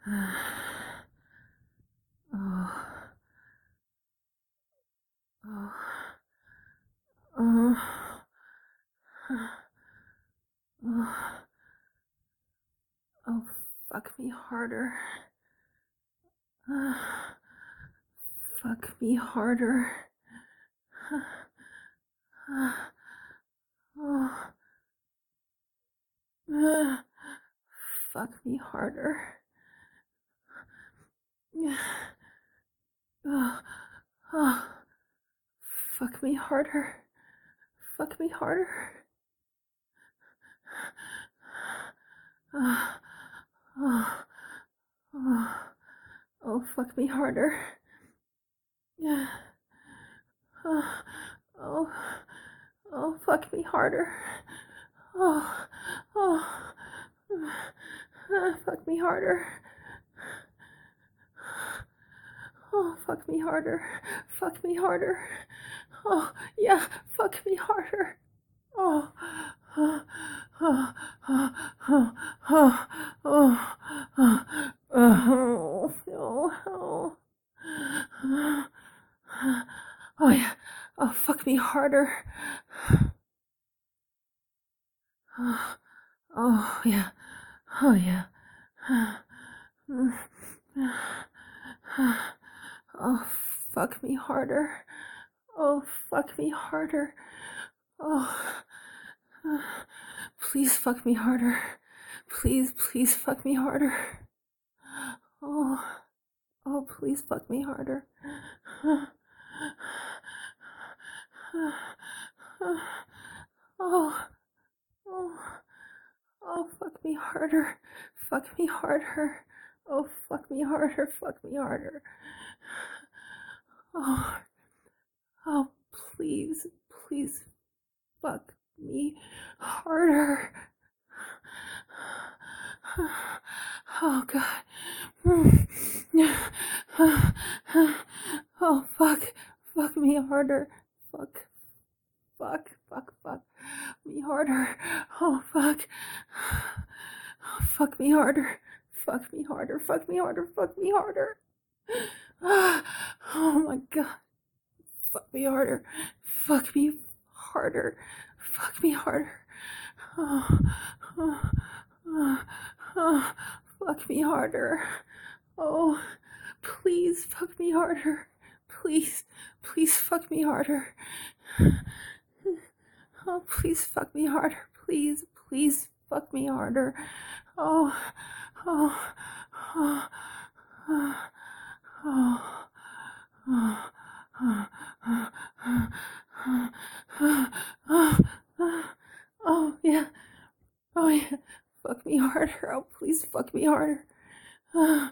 Oh, oh, oh, oh, oh, fuck me harder. Fuck me harder. Oh, fuck me harder. Oh, oh, fuck me harder. Fuck me harder. Oh, oh, oh, oh, fuck me harder. Yeah. Oh, oh, oh, fuck me harder. Oh, oh, fuck me harder. Oh, fuck me harder. Fuck me harder. Oh, yeah, fuck me harder. Oh, oh, oh, oh, oh, oh, oh, oh, oh, oh, oh, yeah. Oh, fuck me harder. Oh, oh, yeah. Oh, yeah. Oh, fuck me harder. Oh, fuck me harder. Oh, please fuck me harder. Please, please fuck me harder. Oh, oh, please fuck me harder. Oh, oh, oh, fuck me harder. Fuck me harder. Oh, fuck me harder. Fuck me harder. Oh, oh, please, please fuck me harder. Oh, God. Oh, fuck. Fuck me harder. Fuck. Fuck. Fuck. Fuck me harder. Oh, fuck. Oh, fuck me harder. Fuck me harder. Fuck me harder. Fuck me harder. Oh, my God. Fuck me harder. Fuck me harder. Fuck me harder. Oh, oh, oh, oh, fuck me harder. Oh, please fuck me harder. Please, please fuck me harder. Oh, please fuck me harder. Please, please fuck me harder. Oh, oh, oh, oh, oh, oh, oh, yeah. Oh, yeah. Fuck me harder. Oh, please fuck me harder. Oh,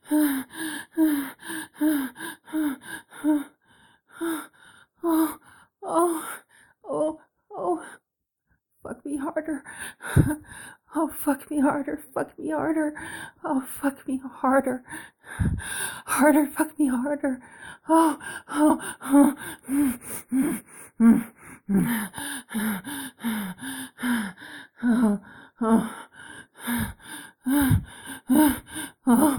oh, oh, oh, fuck me harder. Oh, fuck me harder. Fuck me harder. Oh, fuck me harder. Harder, fuck me harder. Oh, oh, oh. Oh, oh. Oh,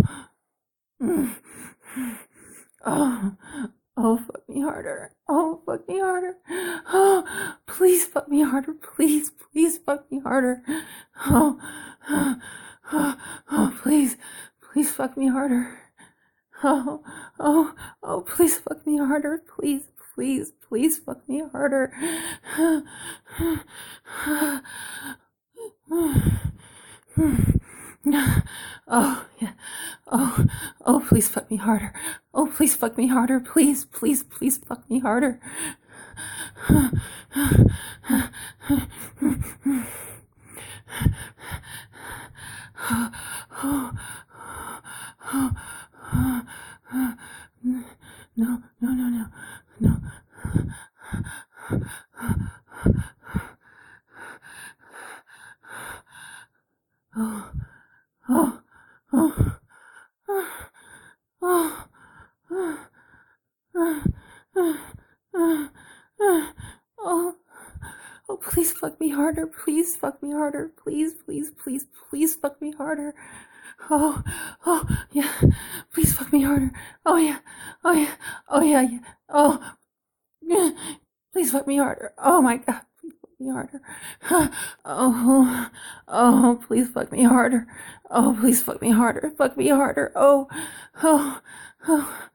oh, oh, fuck me harder. Oh, fuck me harder. Oh, please fuck me harder. Please, please fuck me harder. Oh, oh, oh, please, please fuck me harder. Oh, oh, oh, please fuck me harder. Please, please, please fuck me harder. Oh, yeah. Oh, oh, please fuck me harder. Oh, please fuck me harder. Please, please, please fuck me harder. No, no, no, no, no. Oh, oh, oh, oh, oh, oh, please fuck me harder. Please fuck me harder. Please, please, please, please fuck me harder. Oh, oh, yeah. Please fuck me harder. Oh, yeah. Oh, yeah. Oh, yeah, yeah. Oh, yeah. Please fuck me harder. Oh, my God. Please fuck me harder. Oh, oh, please fuck me harder. Oh, please fuck me harder. Fuck me harder. Oh, oh, oh.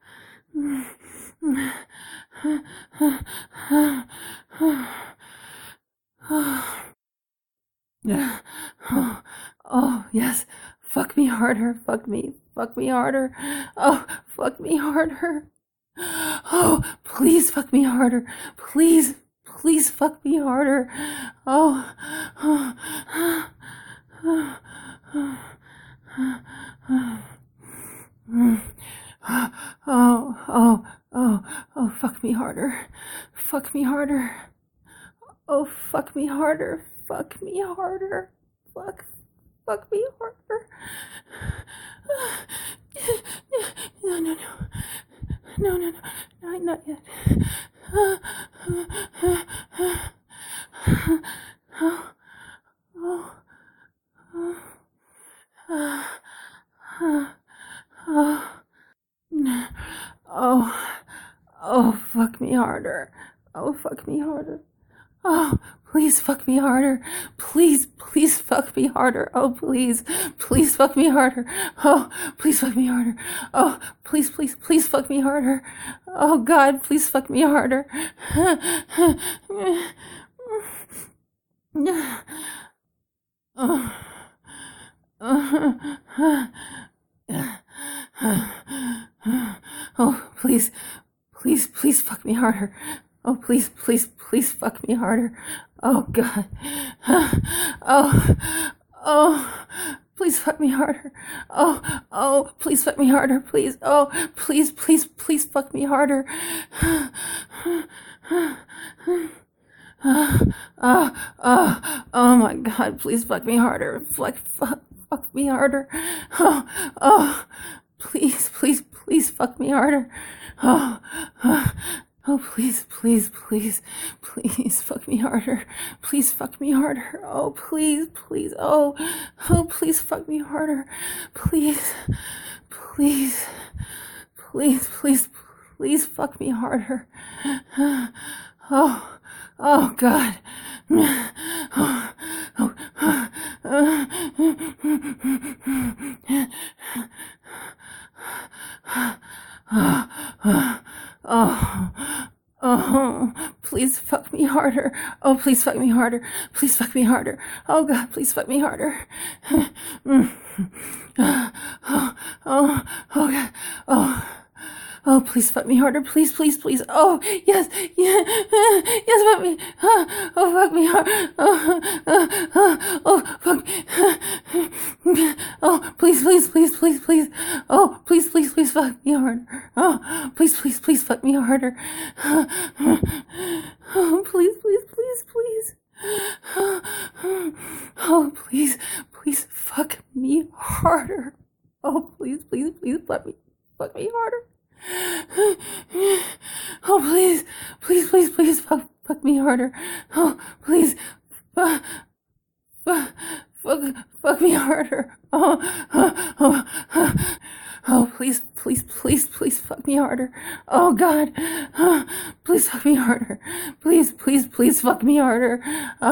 Oh, oh, yes. Fuck me harder. Fuck me. Fuck me harder. Oh, fuck me harder. Oh, please fuck me harder. Please, please fuck me harder. Oh, oh, oh, oh, oh, oh, fuck me harder. Fuck me harder. Oh, fuck me harder. Fuck me harder. Fuck me harder. No, no, no. No, no, no. Not yet. Oh, oh, oh, oh, fuck me harder. Oh, fuck me harder. Oh, please fuck me harder. Please, please fuck me harder. Oh, please, please fuck me harder. Oh, please fuck me harder. Oh, please, please, please fuck me harder. Oh, God, please fuck me harder. Oh, please, please, please fuck me harder. Oh, please, please, please fuck me harder. Oh, God. Oh, oh, please fuck me harder. Oh, oh, please fuck me harder, please. Oh, please, please, please fuck me harder. Oh my God, please fuck me harder. Fuck me harder. Oh, oh, please, please, please fuck me harder. Oh, oh, please, please, please, please fuck me harder. Please fuck me harder. Oh, please, please. Oh, oh, please fuck me harder. Please, please, please, please, please fuck me harder. Oh, oh, God. Oh, oh, oh, please fuck me harder. Oh, please fuck me harder. Please fuck me harder. Oh, God, please fuck me harder. Oh, oh, oh, God. Oh. Oh, please fuck me harder. Please, please, please. Oh, yes, yeah, yes, fuck me. Oh, fuck me hard. Oh, fuck me. Oh, please, please, please, please, please. Oh, please, please, please fuck me harder. Oh, please, please, please fuck me harder. Oh, please, please, please, please. Oh, please, please fuck me harder. Oh, please, please, please fuck me harder. Oh, please, please, please, please, fuck me harder. Oh, please, fuck me harder. Oh, please, please, please, please fuck me harder. Oh, God, please fuck me harder. Please, please, please fuck me harder.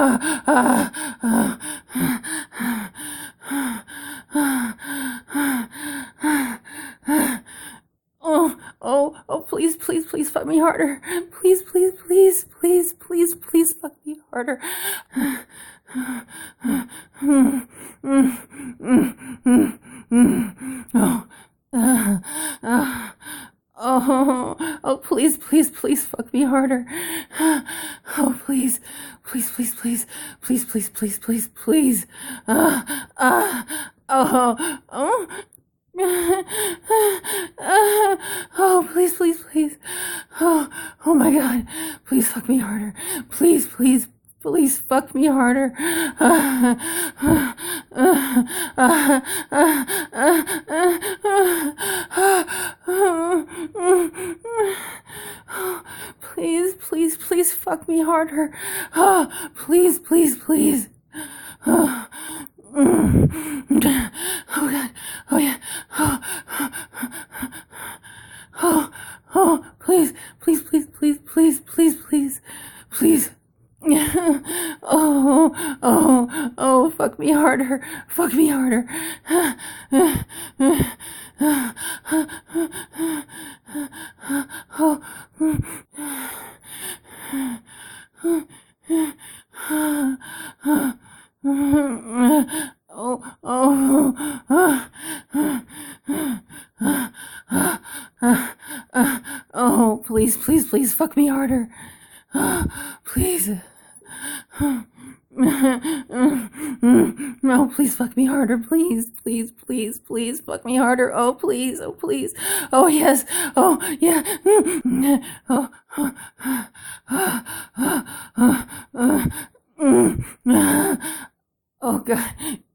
Oh, oh, oh, please, please, please fuck me harder. Please, please, please, please, please, please fuck me harder. Oh, oh, please, please, please fuck me harder. Oh, please, please, please, please, please, please, please, please, please. Oh, oh. Oh, please, please, please. Oh, oh my God. Please fuck me harder. Please, please, please fuck me harder. Please, please, please fuck me harder. Please, please, please. Oh God. Oh yeah. Oh, oh, please, please, please, please, please, please, please, please. Oh, oh, oh, fuck me harder. Fuck me harder. Oh, oh, please, please, please, fuck me harder. Please. No, please fuck me harder. Please, please, please, please fuck me harder. Oh, please. Oh, please. Oh, yes. Oh, yeah. Oh, oh God.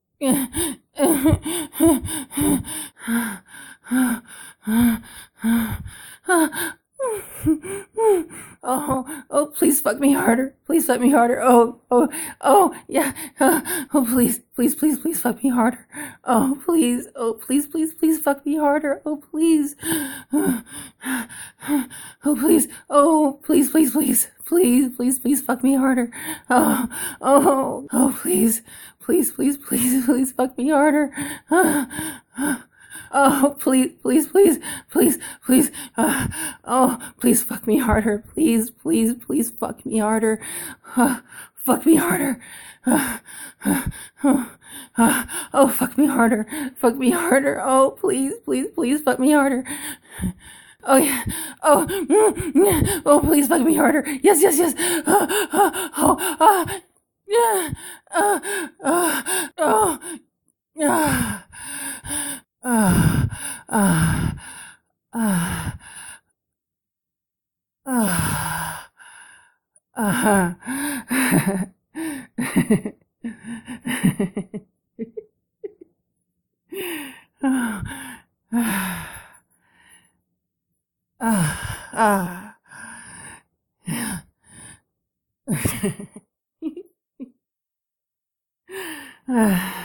Oh, oh, please fuck me harder. Please fuck me harder. Oh, oh, oh, yeah. Oh, please, please, please, please fuck me harder. Oh, please. Oh, please, please, please fuck me harder. Oh, please. Oh, please. Oh, please, please, please. Please, please, please fuck me harder. Oh, oh, oh, please. Please, please, please, please fuck me harder. Oh, please, please, please, please, please. Oh, please fuck me harder. Please, please, please fuck me harder. Fuck me harder. Oh, fuck me harder. Fuck me harder. Oh, please, please, please fuck me harder. Oh, yeah. Oh, oh, please fuck me harder. Yes, yes, yes. Yeah. Oh, ah, ah, ah, ah, ah. Ah, ah.